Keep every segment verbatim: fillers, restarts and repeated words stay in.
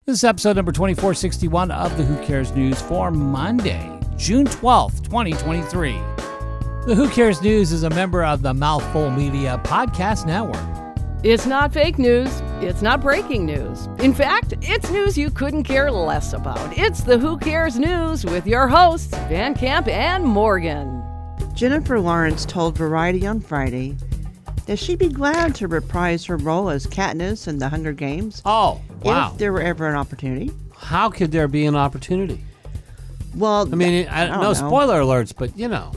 This is episode number twenty-four sixty-one of the Who Cares News for Monday, June twelfth, twenty twenty-three. The Who Cares News is a member of the Mouthful Media Podcast Network. It's not fake news. It's not breaking news. In fact, it's news you couldn't care less about. It's the Who Cares News with your hosts, Van Camp and Morgan. Jennifer Lawrence told Variety on Friday that she'd be glad to reprise her role as Katniss in The Hunger Games. Oh, wow. If there were ever an opportunity. How could there be an opportunity? Well, I mean, I, I don't no know. spoiler alerts, but you know,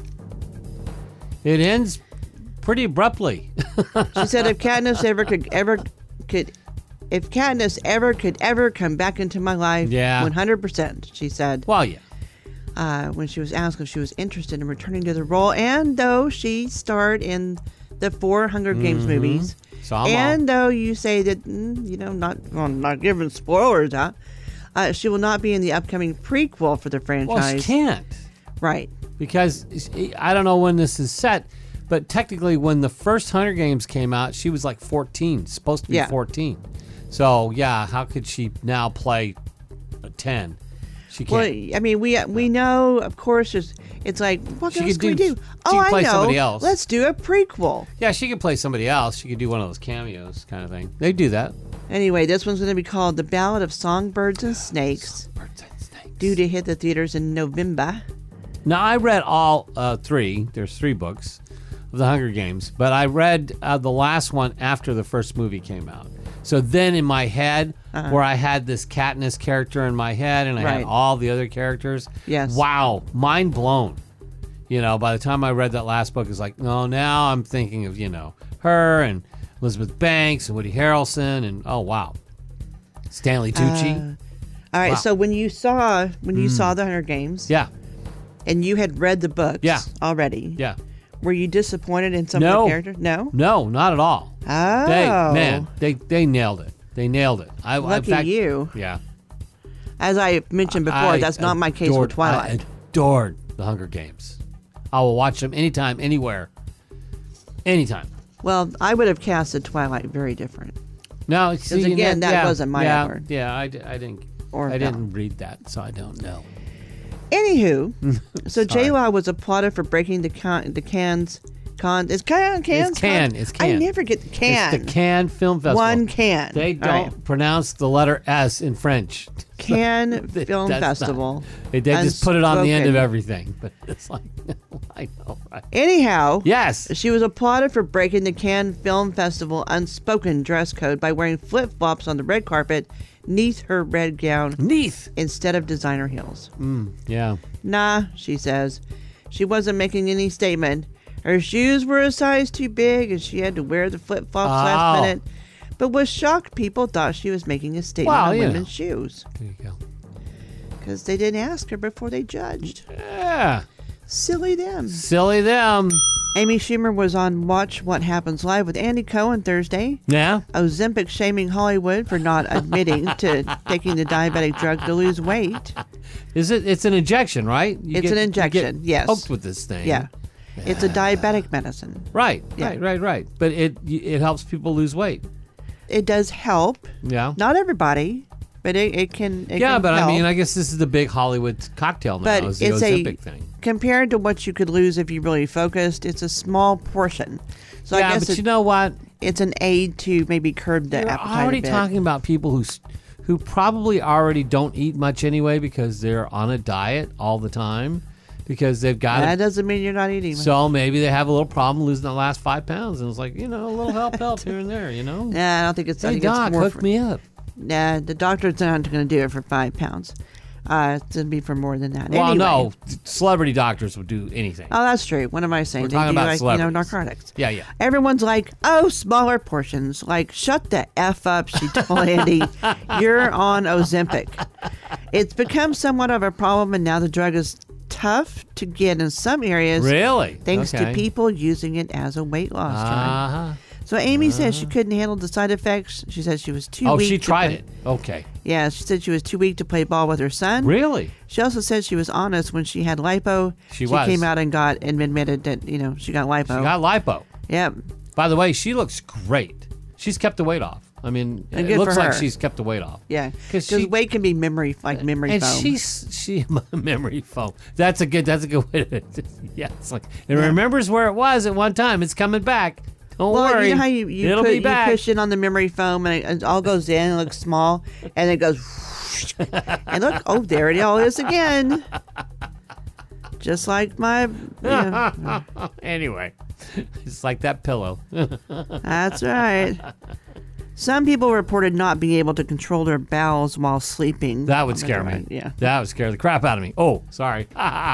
it ends pretty abruptly. She said if Katniss ever could ever could if Katniss ever could ever come back into my life, Yeah. one hundred percent, she said. Well, yeah. Uh, when she was asked if she was interested in returning to the role, and though she starred in the four Hunger Games Mm-hmm. movies, Saw 'em all. and though you say that, mm, you know, not well, not giving spoilers out, uh, she will not be in the upcoming prequel for the franchise. Well, she can't. Right. Because I don't know when this is set, but technically when the first Hunger Games came out, she was like fourteen, supposed to be Yeah. fourteen. So, yeah, how could she now play a ten? She Well, can't. I mean, we we know, of course, it's, it's like, what She else could can we do- do? she Oh, could I play know. somebody else. Let's do a prequel. Yeah, she could play somebody else. She could do one of those cameos kind of thing. They do that. Anyway, this one's going to be called The Ballad of Songbirds and Snakes, Birds and snakes. due to hit the theaters in November. Now, I read all uh, three. There's three books of the Hunger Games, but I read uh, the last one after the first movie came out. So then in my head, Uh-huh. where I had this Katniss character in my head and I Right. had all the other characters. Yes. Wow, mind blown. You know, by the time I read that last book, it's like, no, now I'm thinking of, you know, her and Elizabeth Banks and Woody Harrelson and, oh, wow. Stanley Tucci. Uh, All right, Wow. so when you saw when you saw the Hunger Games, yeah, and you had read the books Yeah. already, yeah. were you disappointed in some No. of the characters? No. No, not at all. Oh, They, man, they, they nailed it. They nailed it. I, in lucky fact, you. Yeah. As I mentioned before, I that's not my case with adored- Twilight. I adored the Hunger Games. I will watch them anytime, anywhere, anytime. Well, I would have casted Twilight very different. No, see, again, that yeah, wasn't my yeah, effort. Yeah, I, d- I didn't. Or I no. didn't read that, so I don't know. Anywho, so Sorry. J Law was applauded for breaking the can, the cans, con, it's can, cans, It's can, con? it's can. I never get the can. It's the Cannes Film Festival. One can. They All don't right. pronounce the letter S in French. Can They- Film that's not- Festival. They, they just put it on the end of Unspoken. everything, but it's like, I know, right? Anyhow, Yes. she was applauded for breaking the Cannes Film Festival unspoken dress code by wearing flip-flops on the red carpet neath her red gown Neath. instead of designer heels. Yeah. Nah, she says. She wasn't making any statement. Her shoes were a size too big and she had to wear the flip-flops last Oh. minute. But was shocked people thought she was making a statement Well, on you know. women's shoes. There you go. Because they didn't ask her before they judged. Yeah. Silly them. Silly them. Amy Schumer was on Watch What Happens Live with Andy Cohen Thursday. Yeah. Ozempic shaming Hollywood for not admitting to taking the diabetic drug to lose weight. Is it? It's an injection, right? You It's get- an you injection, get yes. Poked with this thing. Yeah. It's a diabetic medicine. Right. Yeah. Right. Right. Right. But it it helps people lose weight. It does help. Yeah. Not everybody, but it, it can it yeah, can but help. I mean, I guess this is the big Hollywood cocktail now. But is the it's a- Ozempic thing. compared to what you could lose if you really focused, it's a small portion. So yeah, I guess but it, you know what? it's an aid to maybe curb the You're appetite already a bit. talking about people who s- who probably already don't eat much anyway because they're on a diet all the time because they've got That it. doesn't mean you're not eating. So maybe they have a little problem losing the last five pounds, and it's like, you know, a little help, help here and there, you know. Nah, I don't think it's. I Hey think doc, it's more hook for, me up. Nah, the doctor's not going to do it for five pounds. Uh, it's going to be for more than that. Well, anyway. no, celebrity doctors would do anything. Oh, that's true. What am I saying? We're They talking do about like, you know, celebrities. narcotics. Yeah, yeah. Everyone's like, oh, smaller portions. Like, shut the F up, she told Andy. You're on Ozempic. It's become somewhat of a problem, and now the drug is tough to get in some areas. Really? Thanks Okay. to people using it as a weight loss drug. Uh-huh. So Amy says she couldn't handle the side effects. She said she was too Oh, weak. she to tried play- it. Okay. Yeah, she said she was too weak to play ball with her son. Really? She also said she was honest when she had lipo. She was. came out and got and admitted that, you know, she got lipo. She got lipo. Yep. By the way, she looks great. She's kept the weight off. I mean, And it good looks for like her. she's kept the weight off. Yeah, 'Cause because she- weight can be memory, like memory and foam. she's she memory foam. That's a good. That's a good way to. Yeah, it's like it remembers where it was at one time. It's coming back. Don't well, worry. you know how you, you, It'll put, be you back. push it on the memory foam and it, it all goes in and looks small, and it goes, whoosh, and look, oh, there it all is again. Just like my, yeah, Anyway, it's like that pillow. that's right. Some people reported not being able to control their bowels while sleeping. That would Oh, scare that's me. right, Yeah. That would scare the crap out of me. Oh, sorry.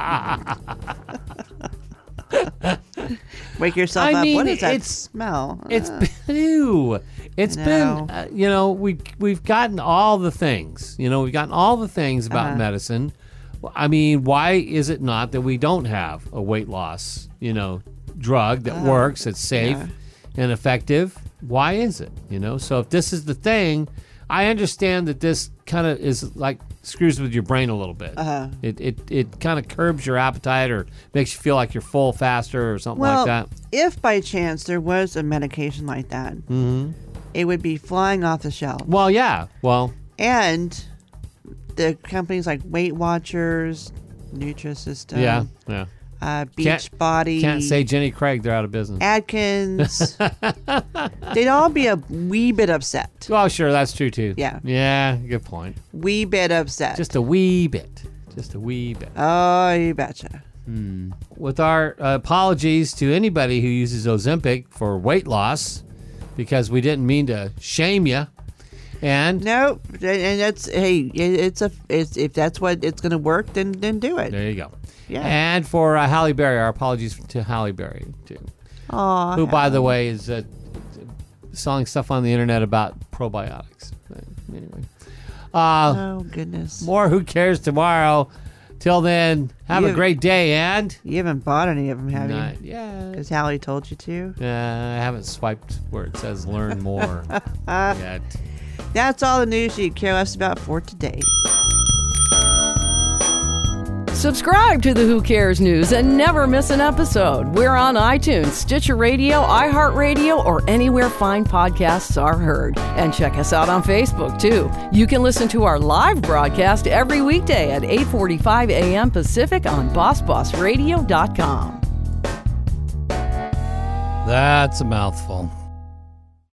Wake yourself I up. mean, What is that it's- smell? It's Uh, been, ew. It's I been, know. uh, you know, we we've gotten all the things. You know, we've gotten all the things about Uh-huh. medicine. I mean, why is it not that we don't have a weight loss, you know, drug that works, that's safe yeah. and effective? Why is it? You know, so if this is the thing, I understand that this kind of is like screws with your brain a little bit. Uh-huh. It it it kind of curbs your appetite or makes you feel like you're full faster or something well, like that. if by chance there was a medication like that, Mm-hmm. it would be flying off the shelf. Well, yeah. Well, And the companies like Weight Watchers, Nutrisystem, yeah, yeah. uh, Can't- Beachbody, Can't say Jenny Craig; they're out of business. Atkins, they'd all be a wee bit upset. Oh, sure, that's true too. Yeah. yeah, good point. Wee bit upset. Just a wee bit, just a wee bit. oh, you betcha. With our uh, apologies to anybody who uses Ozempic for weight loss, because we didn't mean to shame you. And No, and and that's hey, it- it's a it's if that's what it's going to work, then then do it. there you go. Yeah. And for uh, Halle Berry, our apologies to Halle Berry too, Aw, who, by the way, is uh, selling stuff on the internet about probiotics. But anyway, uh, oh goodness, more Who Cares tomorrow. Till then, have a You- great day and you haven't bought any of them, have night. you? Yeah. Because Hallie told you to. Uh, I haven't swiped where it says learn more yet. That's all the news you care less about for today. Subscribe to the Who Cares News and never miss an episode. We're on iTunes, Stitcher Radio, iHeartRadio, or anywhere fine podcasts are heard. And check us out on Facebook, too. You can listen to our live broadcast every weekday at eight forty-five a.m. Pacific on boss boss radio dot com. That's a mouthful.